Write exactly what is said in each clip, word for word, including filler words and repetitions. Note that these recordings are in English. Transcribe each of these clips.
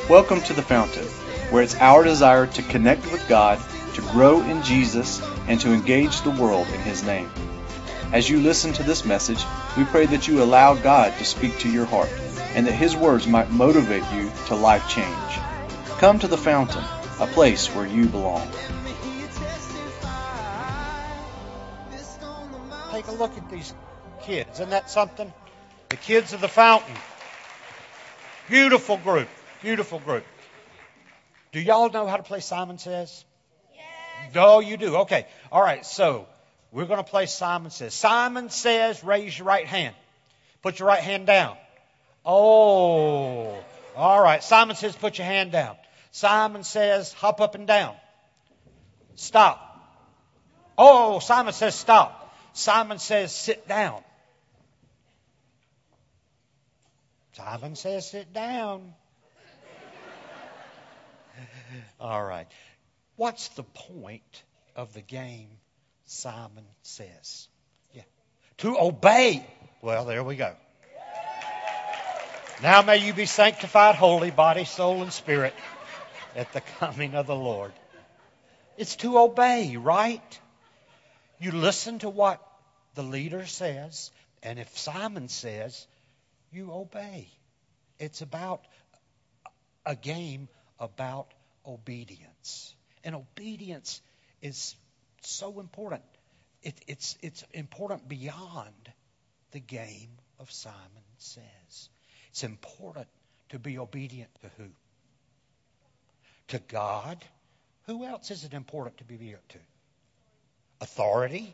Welcome to The Fountain, where it's our desire to connect with God, to grow in Jesus, and to engage the world in His name. As you listen to this message, we pray that you allow God to speak to your heart, and that His words might motivate you to life change. Come to The Fountain, a place where you belong. Take a look at these kids. Isn't that something? The kids of The Fountain. Beautiful group. Beautiful group. Do y'all know how to play Simon Says? Yes. No, you do. Okay. All right. So we're going to play Simon Says. Simon Says, raise your right hand. Put your right hand down. Oh. All right. Simon Says, put your hand down. Simon Says, hop up and down. Stop. Oh, Simon Says, stop. Simon Says, sit down. Simon Says, sit down. All right. What's the point of the game, Simon Says? Yeah. To obey. Well, there we go. Now may you be sanctified, holy, body, soul, and spirit at the coming of the Lord. It's to obey, right? You listen to what the leader says, and if Simon says, you obey. It's about a game about obedience. And obedience is so important. It, it's, it's important beyond the game of Simon Says. It's important to be obedient to who? To God. Who else is it important to be obedient to? Authority.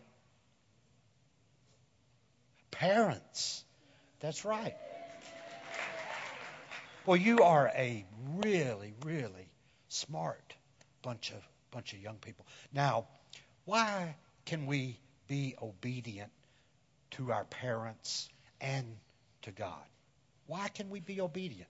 Parents. That's right. Well, you are a really, really smart bunch of bunch of young people. Now, why can we be obedient to our parents and to God? Why can we be obedient?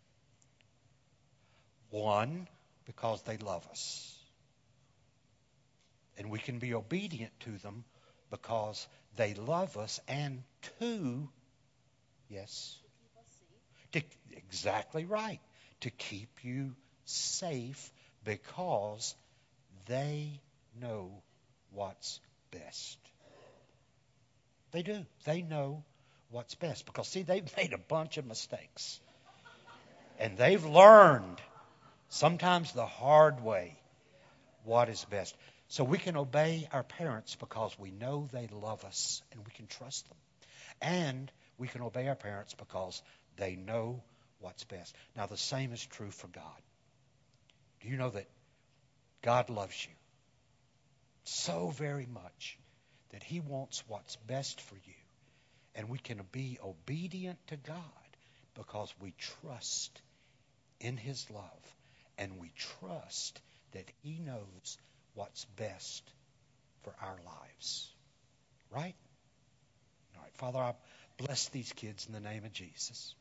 One, because they love us. And we can be obedient to them because they love us. And two, yes, to, exactly right, to keep you safe because they know what's best. They do. They know what's best. Because, see, they've made a bunch of mistakes. And they've learned, sometimes the hard way, what is best. So we can obey our parents because we know they love us and we can trust them. And we can obey our parents because they know what's best. Now, the same is true for God. Do you know that God loves you so very much that He wants what's best for you? And we can be obedient to God because we trust in His love and we trust that He knows what's best for our lives. Right? All right, Father, I bless these kids in the name of Jesus.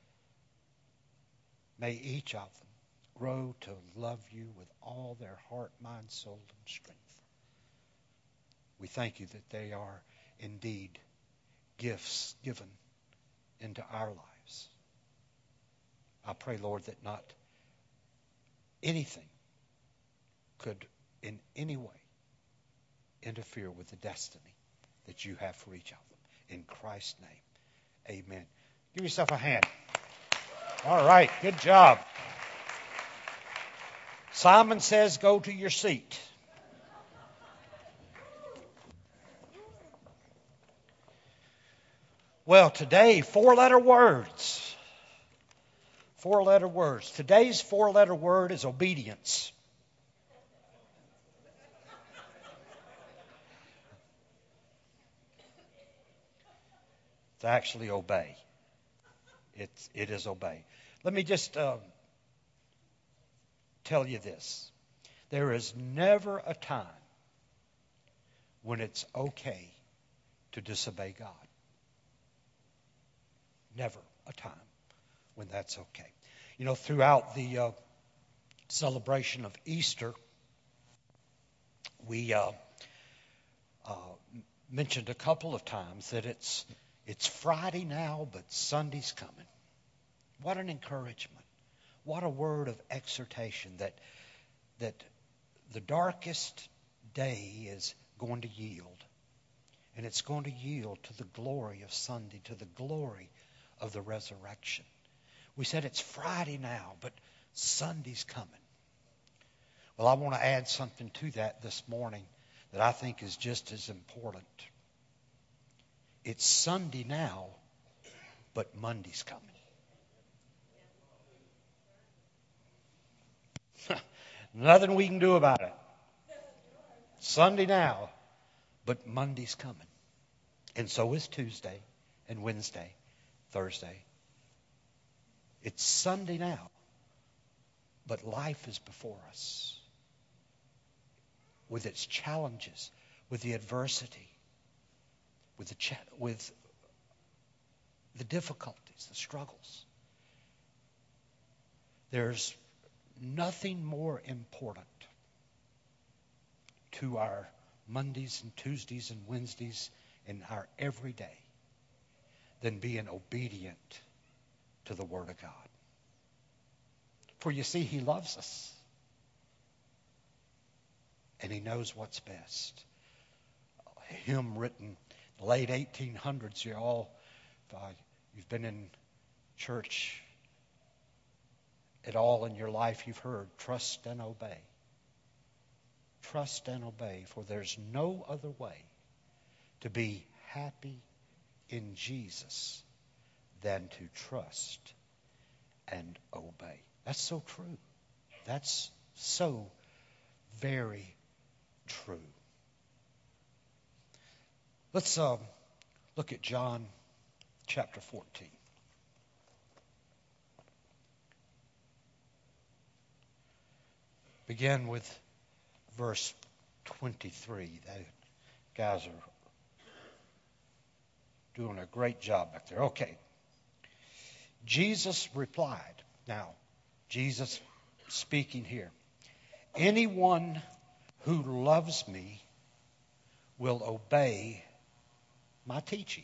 May each of them grow to love you with all their heart, mind, soul, and strength. We thank you that they are indeed gifts given into our lives. I pray, Lord, that not anything could in any way interfere with the destiny that you have for each of them. In Christ's name, amen. Give yourself a hand. All right, good job. Simon Says, go to your seat. Well, today, four-letter words. Four-letter words. Today's four-letter word is obedience. It's actually obey. It's, it is obey. Let me just uh, tell you this. There is never a time when it's okay to disobey God. Never a time when that's okay. You know, throughout the uh, celebration of Easter, we uh, uh, mentioned a couple of times that it's it's Friday now, but Sunday's coming. What an encouragement. what a word of exhortation that that the darkest day is going to yield. And it's going to yield to the glory of Sunday, to the glory of the resurrection. We said it's Friday now, but Sunday's coming. Well, I want to add something to that this morning that I think is just as important. It's Sunday now, but Monday's coming. Nothing we can do about it. Sunday now, but Monday's coming. And so is Tuesday and Wednesday, Thursday. It's Sunday now, but life is before us. With its challenges, with the adversity, with the cha- with the difficulties, the struggles. There's nothing more important to our Mondays and Tuesdays and Wednesdays in our everyday than being obedient to the Word of God. For you see, He loves us. And He knows what's best. A hymn written in the late eighteen hundreds. You all, if I, you've been in church at all in your life, you've heard, trust and obey. Trust and obey, for there's no other way to be happy in Jesus than to trust and obey. That's so true. That's so very true. Let's uh, look at John chapter fourteen. Begin with verse twenty-three. The guys are doing a great job back there. Okay. Jesus replied. Now, Jesus speaking here. Anyone who loves me will obey my teaching.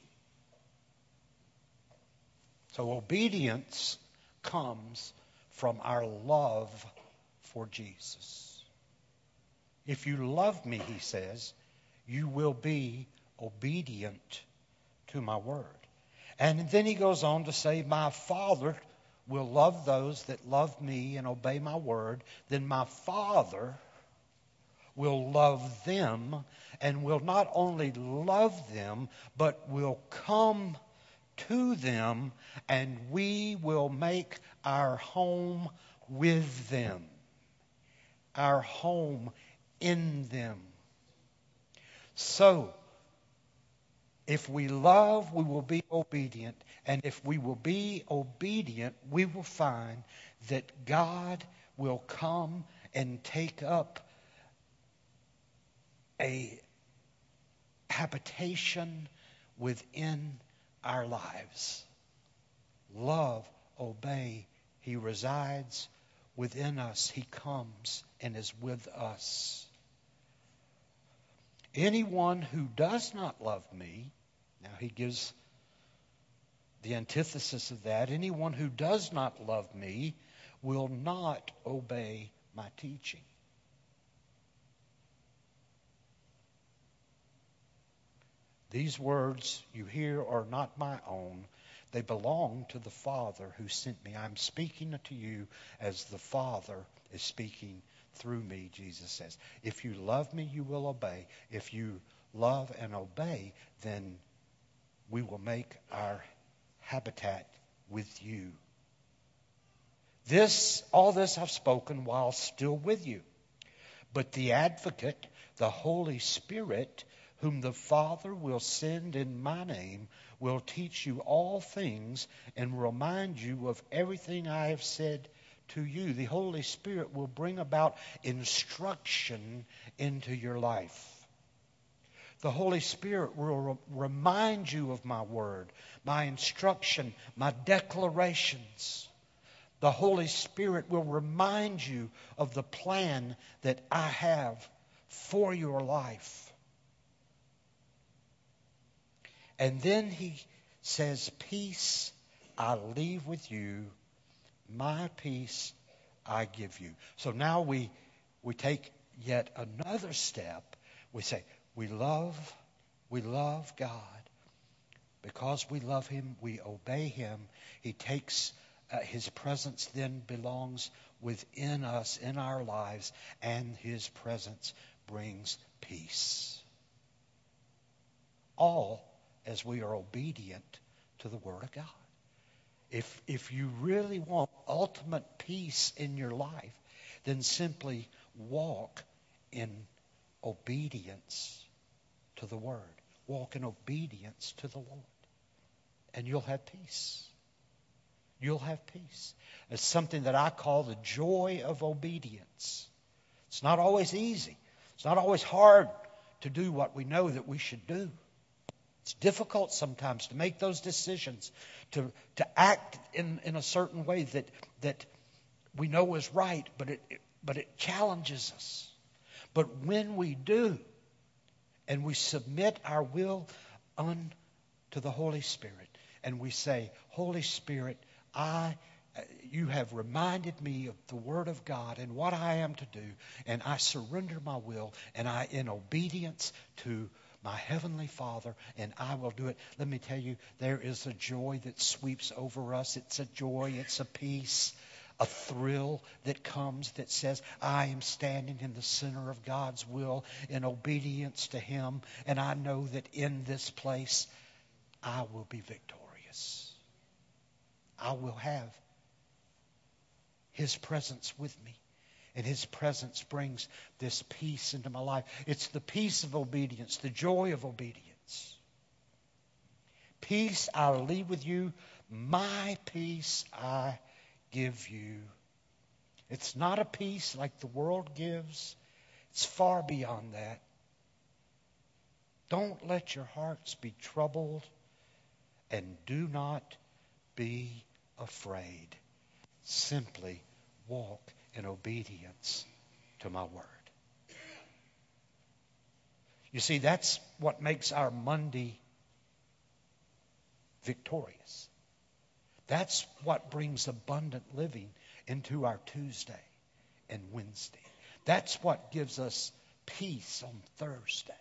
So obedience comes from our love for Jesus. If you love me, he says, you will be obedient to my word. And then he goes on to say, my Father will love those that love me and obey my word. Then my Father will love them and will not only love them, but will come to them, and we will make our home with them, our home in them. So, if we love, we will be obedient. And if we will be obedient, we will find that God will come and take up a habitation within our lives. Love, obey. He resides within us. He comes and is with us. Anyone who does not love me, now he gives the antithesis of that. Anyone who does not love me will not obey my teaching. These words you hear are not my own. They belong to the Father who sent me. I'm speaking to you as the Father is speaking through me, Jesus says. If you love me, you will obey. If you love and obey, then we will make our habitat with you. This, all this I've spoken while still with you. But the Advocate, the Holy Spirit, whom the Father will send in my name, will teach you all things and remind you of everything I have said to you. The Holy Spirit will bring about instruction into your life. The Holy Spirit will re- remind you of my word, my instruction, my declarations. The Holy Spirit will remind you of the plan that I have for your life. And then he says, peace I leave with you, My peace I give you. So now we we take yet another step. We say, we love, we love God. Because we love him, we obey him. He takes, uh, his presence then belongs within us, in our lives, and his presence brings peace. All as we are obedient to the Word of God. If, if you really want ultimate peace in your life, then simply walk in obedience to the Word. Walk in obedience to the Lord. And you'll have peace. You'll have peace. It's something that I call the joy of obedience. It's not always easy. It's not always hard to do what we know that we should do. It's difficult sometimes to make those decisions, to, to act in, in a certain way that, that we know is right, but it, it, but it challenges us. But when we do, and we submit our will unto the Holy Spirit, and we say, Holy Spirit, I, you have reminded me of the Word of God and what I am to do, and I surrender my will, and I, in obedience to my Heavenly Father, and I will do it. Let me tell you, there is a joy that sweeps over us. It's a joy, it's a peace, a thrill that comes that says, I am standing in the center of God's will in obedience to him, and I know that in this place I will be victorious. I will have his presence with me. And his presence brings this peace into my life. It's the peace of obedience, the joy of obedience. Peace I leave with you. My peace I give you. It's not a peace like the world gives. It's far beyond that. Don't let your hearts be troubled, and do not be afraid. Simply walk in obedience to my word. You see, that's what makes our Monday victorious. That's what brings abundant living into our Tuesday and Wednesday. That's what gives us peace on Thursday.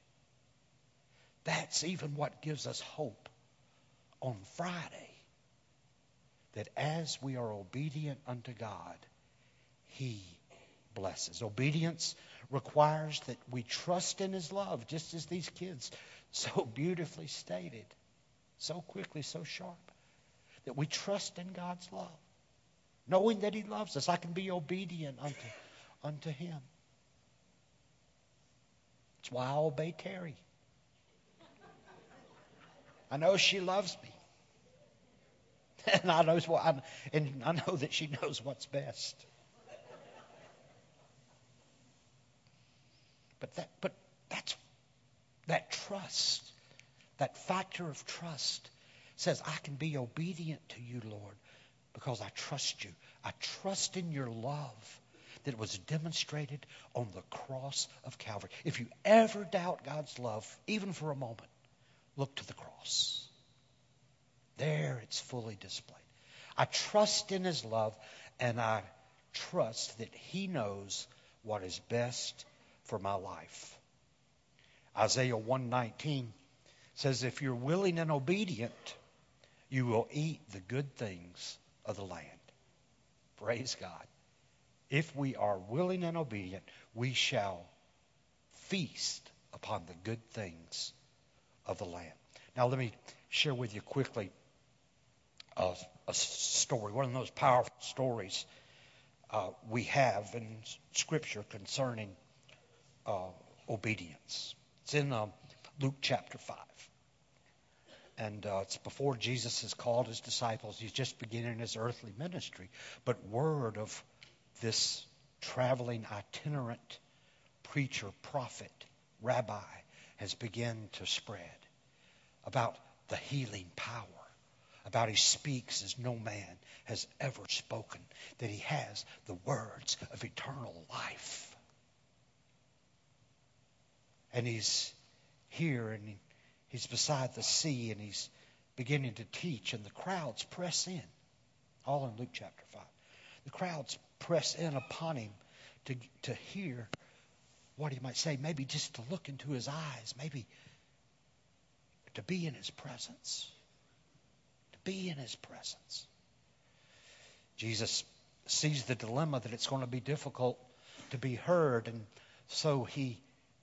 That's even what gives us hope on Friday. That as we are obedient unto God, he blesses. Obedience requires that we trust in his love, just as these kids so beautifully stated, so quickly, so sharp, that we trust in God's love, knowing that he loves us. I can be obedient unto, unto him. That's why I obey Terry. I know she loves me. And I knows what I, and I know that she knows what's best. But that, but that's that trust, that factor of trust says I can be obedient to you, Lord, because I trust you. I trust in your love that was demonstrated on the cross of Calvary. If you ever doubt God's love, even for a moment, look to the cross. There it's fully displayed. I trust in his love, and I trust that he knows what is best for my life. Isaiah one nineteen says, if you're willing and obedient, you will eat the good things of the land. Praise God. If we are willing and obedient, we shall feast upon the good things of the land. Now let me share with you quickly a, a story, one of those powerful stories uh, we have in Scripture concerning uh, obedience. It's in uh, Luke chapter five. And uh, it's before Jesus has called his disciples. He's just beginning his earthly ministry. But word of this traveling itinerant preacher, prophet, rabbi has begun to spread about the healing power, about he speaks as no man has ever spoken, that he has the words of eternal life. And he's here and he, he's beside the sea and he's beginning to teach, and the crowds press in. all in Luke chapter five. The crowds press in upon him to, to hear what he might say, maybe just to look into his eyes, maybe to be in his presence. To be in his presence. Jesus sees the dilemma that it's going to be difficult to be heard, and so he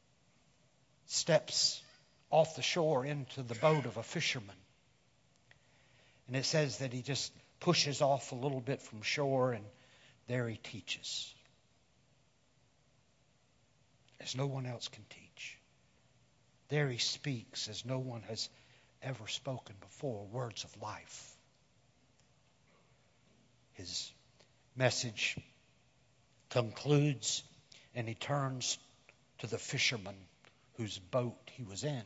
steps off the shore into the boat of a fisherman. And it says that he just pushes off a little bit from shore, and there he teaches. As no one else can teach. There he speaks as no one has ever spoken before, words of life. His message concludes, and he turns to the fisherman whose boat he was in,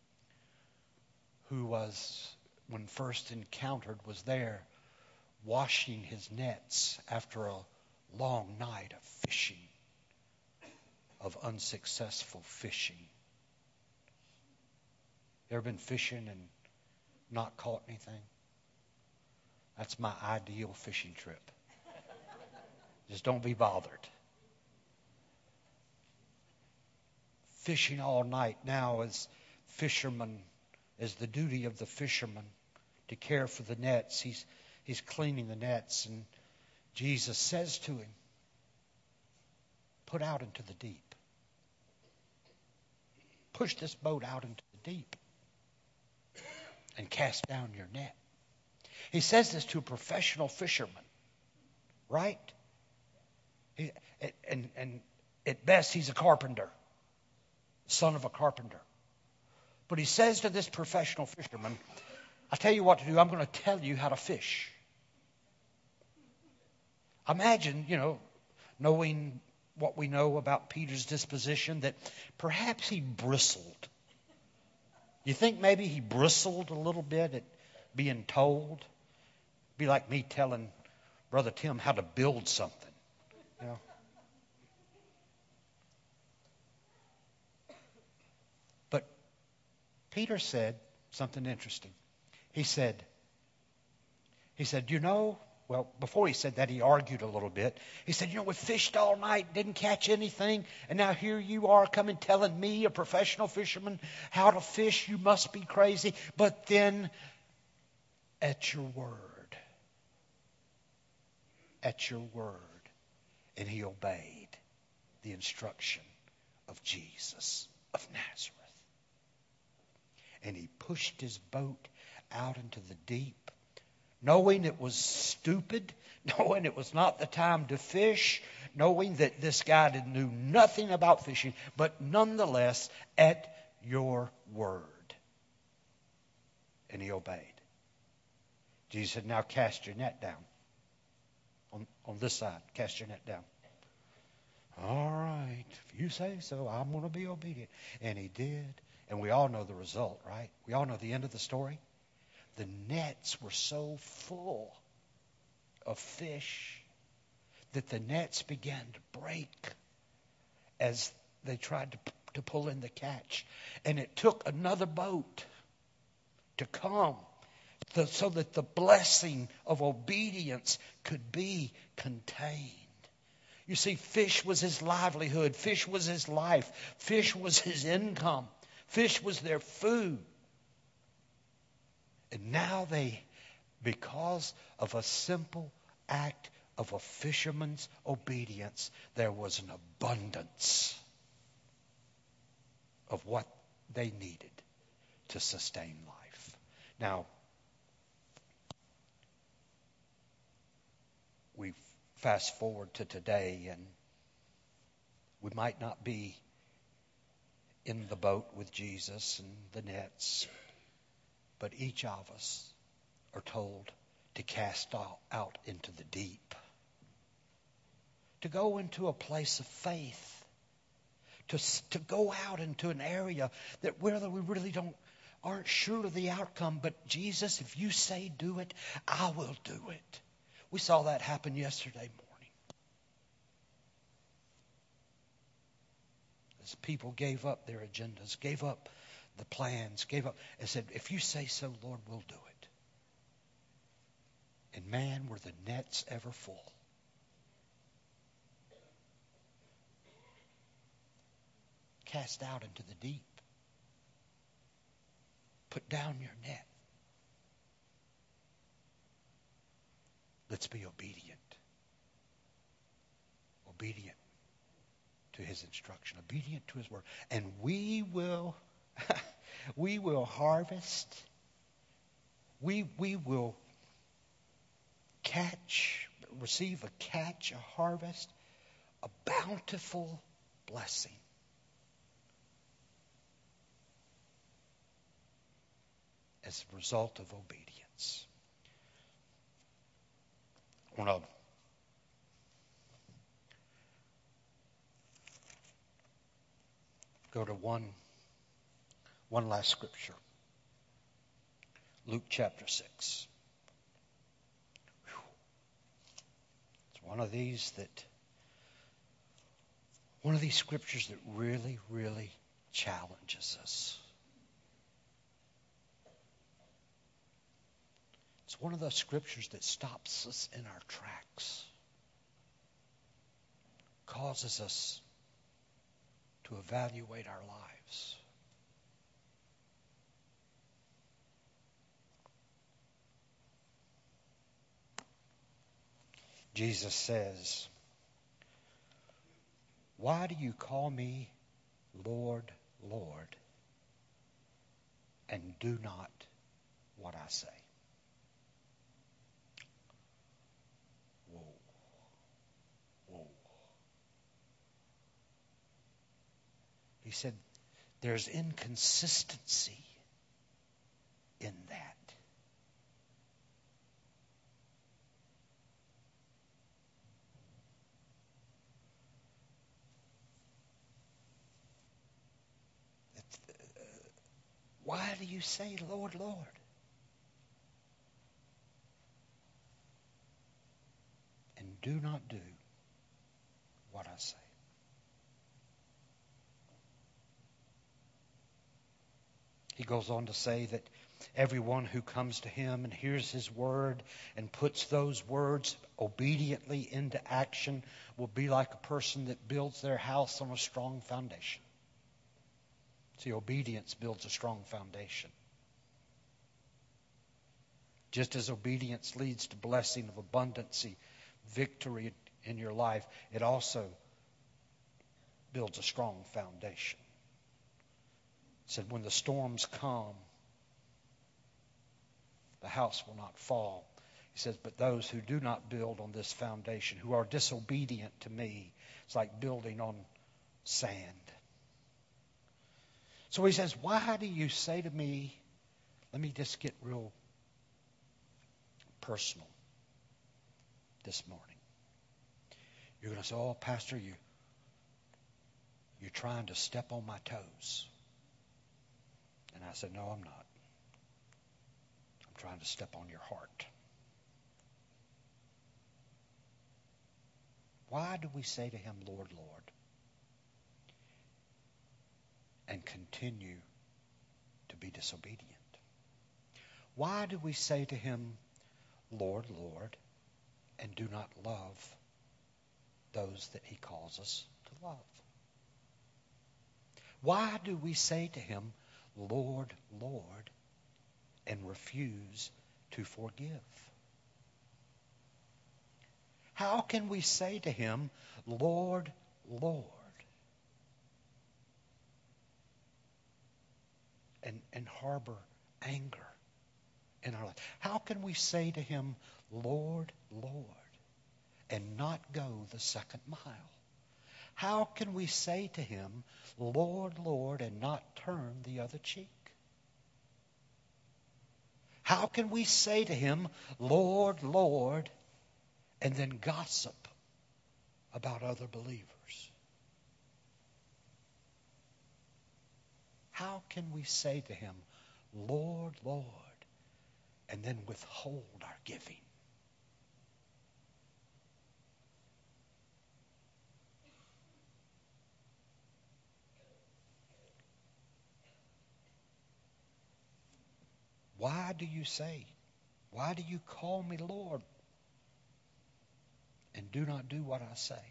who was, when first encountered, was there washing his nets after a long night of fishing, of unsuccessful fishing. You ever been fishing and not caught anything? That's my ideal fishing trip. Just don't be bothered. Fishing all night now is fisherman, is the duty of the fisherman to care for the nets. He's he's cleaning the nets, and Jesus says to him, put out into the deep. Push this boat out into the deep and cast down your net. He says this to a professional fisherman, right? He, and, and at best, he's a carpenter, son of a carpenter. But he says to this professional fisherman, I tell you what to do. I'm going to tell you how to fish. Imagine, you know, knowing what we know about Peter's disposition, that perhaps he bristled. You think maybe he bristled a little bit at being told? Be like me telling Brother Tim how to build something. You know? But Peter said something interesting. He said, he said, you know, well, before he said that, he argued a little bit. He said, you know, we fished all night, didn't catch anything, and now here you are coming telling me, a professional fisherman, how to fish. You must be crazy. But then, at your word, at your word, and he obeyed the instruction of Jesus of Nazareth. And he pushed his boat out into the deep, knowing it was stupid, knowing it was not the time to fish, knowing that this guy knew nothing about fishing, but nonetheless, at your word. And he obeyed. Jesus said, now cast your net down. On, on this side, cast your net down. All right, if you say so, I'm going to be obedient. And he did. And we all know the result, right? We all know the end of the story. The nets were so full of fish that the nets began to break as they tried to, to pull in the catch. And it took another boat to come the, so that the blessing of obedience could be contained. You see, fish was his livelihood. Fish was his life. Fish was his income. Fish was their food. And now they, because of a simple act of a fisherman's obedience, there was an abundance of what they needed to sustain life. Now, we fast forward to today, and we might not be in the boat with Jesus and the nets, but each of us are told to cast out into the deep, to go into a place of faith, to, to go out into an area that where we really don't aren't sure of the outcome, but Jesus, if you say do it, I will do it. We saw that happen yesterday morning. As people gave up their agendas, gave up the plans, gave up and said, if you say so, Lord, we'll do it. And man, were the nets ever full. Cast out into the deep. Put down your net. Let's be obedient. Obedient to his instruction. Obedient to his word. And we will, we will harvest. We, we will catch, receive a catch, a harvest, a bountiful blessing. As a result of obedience. I want to go to one, one last scripture. Luke chapter six. Whew. It's one of these that, one of these scriptures that really, really challenges us. It's one of those scriptures that stops us in our tracks, causes us to evaluate our lives. Jesus says, "Why do you call me Lord, Lord, and do not what I say?" Whoa. Whoa. He said, there's inconsistency in that. Why do you say, Lord, Lord? And do not do what I say. He goes on to say that everyone who comes to him and hears his word and puts those words obediently into action will be like a person that builds their house on a strong foundation. See, obedience builds a strong foundation. Just as obedience leads to blessing of abundancy, victory in your life, it also builds a strong foundation. It said, when the storms come, the house will not fall. He says, but those who do not build on this foundation, who are disobedient to me, it's like building on sand. So he says, why do you say to me, let me just get real personal this morning. You're going to say, oh, Pastor, you, you're trying to step on my toes. And I said, no, I'm not. I'm trying to step on your heart. Why do we say to him, Lord, Lord, and continue to be disobedient? Why do we say to him, Lord, Lord, and do not love those that he calls us to love? Why do we say to him, Lord, Lord, and refuse to forgive? How can we say to him, Lord, Lord, and, and harbor anger in our life? How can we say to him, Lord, Lord, and not go the second mile? How can we say to him, Lord, Lord, and not turn the other cheek? How can we say to him, Lord, Lord, and then gossip about other believers? How can we say to him, Lord, Lord, and then withhold our giving? Why do you say, why do you call me Lord, and do not do what I say.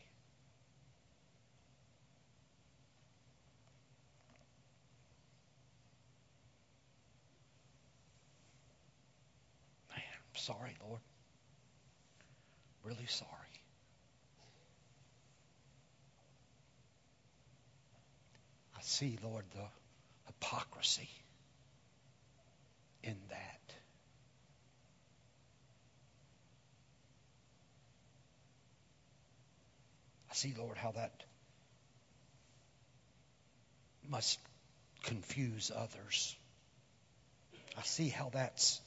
Man, I'm sorry, Lord. Really sorry. I see, Lord, the hypocrisy in that. I see, Lord, how that must confuse others. I see how that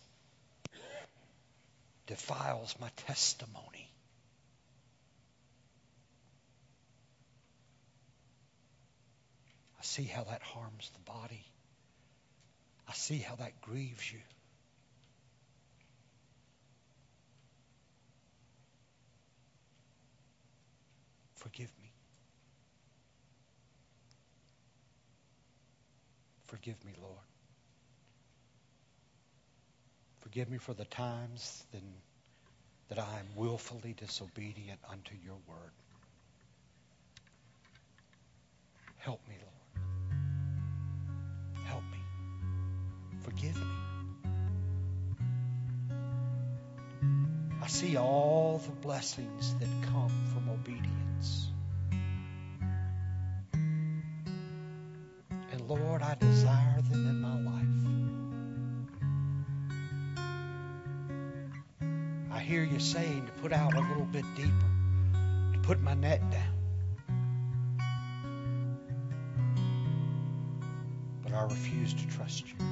defiles my testimony. I see how that harms the body. I see how that grieves you. Forgive me. Forgive me, Lord. Forgive me for the times then, that I am willfully disobedient unto your word. Help me, Lord. Help me. Forgive me. I see all the blessings that come from obedience. And Lord, I desire them in my life. I hear you saying to put out a little bit deeper, to put my net down. But I refuse to trust you.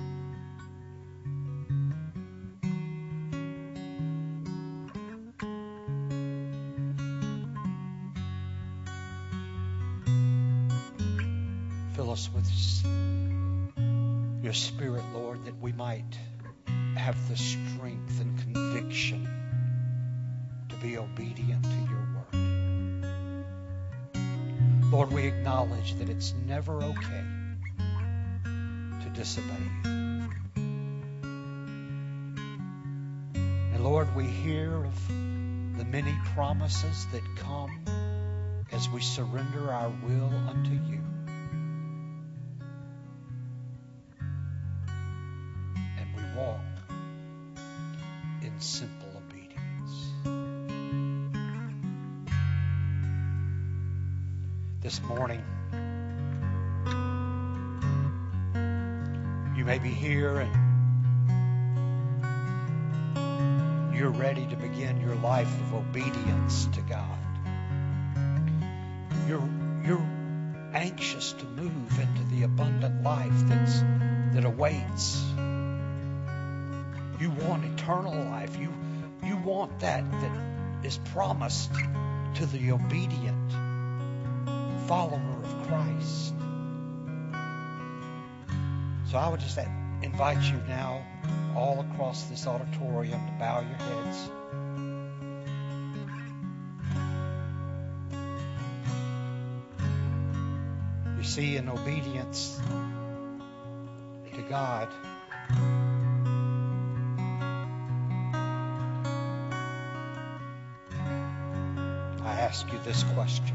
Fill us with your Spirit, Lord, that we might have the strength and conviction to be obedient to your word. Lord, we acknowledge that it's never okay to disobey you. And Lord, we hear of the many promises that come as we surrender our will unto you. Walk in simple obedience. This morning, you may be here and you're ready to begin your life of obedience to God. You're, you're anxious to move into the abundant life that's, that awaits. You want eternal life. You, you want that that is promised to the obedient follower of Christ. So I would just invite you now all across this auditorium to bow your heads. You see, in obedience to God, I ask you this question.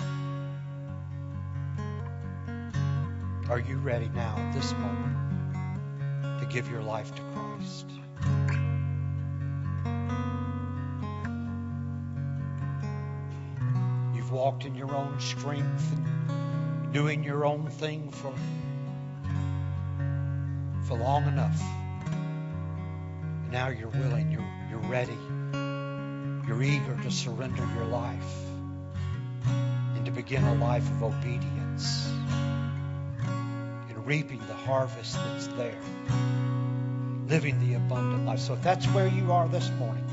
Are you ready now at this moment to give your life to Christ? You've walked in your own strength and doing your own thing for, for long enough. And now you're willing, you're, you're ready. You're eager to surrender your life and to begin a life of obedience and reaping the harvest that's there, living the abundant life. So if that's where you are this morning,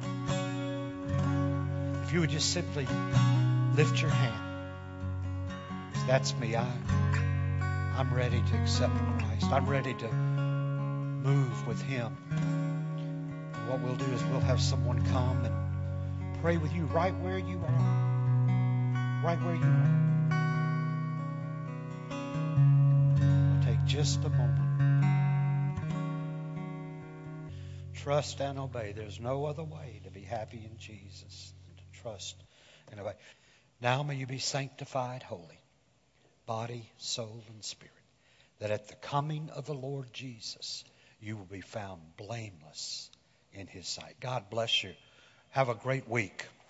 if you would just simply lift your hand. That's me. I, I'm ready to accept Christ. I'm ready to move with Him. And what we'll do is we'll have someone come and pray with you right where you are. Right where you are. I'll take just a moment. Trust and obey. There's no other way to be happy in Jesus than to trust and obey. Now may you be sanctified holy, body, soul, and spirit, that at the coming of the Lord Jesus, you will be found blameless in His sight. God bless you. Have a great week.